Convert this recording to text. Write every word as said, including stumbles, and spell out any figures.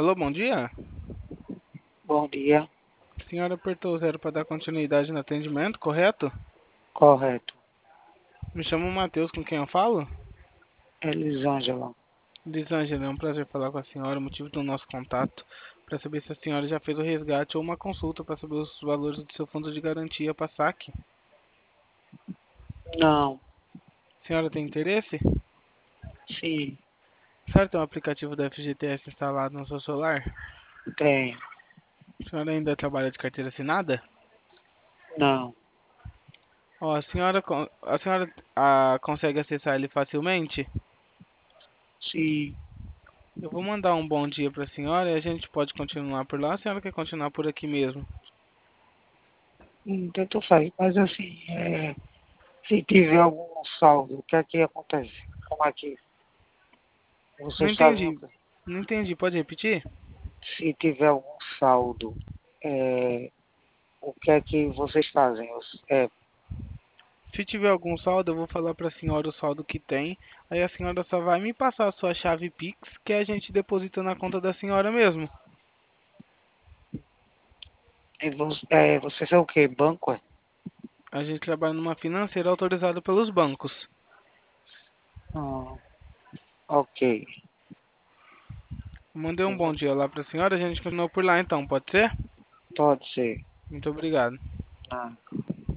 Alô, bom dia. Bom dia, A senhora apertou o zero para dar continuidade no atendimento, correto? correto. Me chamo Matheus, com quem eu falo? Elisângela. Lisângela, é um prazer falar com a senhora. O motivo do nosso contato para saber se a senhora já fez o resgate ou uma consulta para saber os valores do seu fundo de garantia para saque. Não, A senhora tem interesse? sim, A senhora tem um aplicativo da F G T S instalado no seu celular? tenho. A senhora ainda trabalha de carteira assinada? Não, Ó, a senhora, con- a senhora ah, consegue acessar ele facilmente? sim. Eu vou mandar um bom dia para a senhora e a gente pode continuar por lá. A senhora quer continuar por aqui mesmo? Hum, Tanto faz, mas assim, é, se tiver algum saldo, o que é que acontece? Como é que Não vocês fazem o entendi. quê? Não entendi. Pode repetir? Se tiver algum saldo, é, o que é que vocês fazem? Os- É, Se tiver algum saldo, eu vou falar para a senhora o saldo que tem. Aí a senhora só vai me passar a sua chave Pix, que a gente deposita na conta da senhora mesmo. e vo- é, vocês é o quê? Banco, é? A gente trabalha numa financeira autorizada pelos bancos. Ah, ok. Mandei um Eu bom vou- dia lá para a senhora. A gente continua por lá então, pode ser? Pode ser. Muito obrigado. Ah.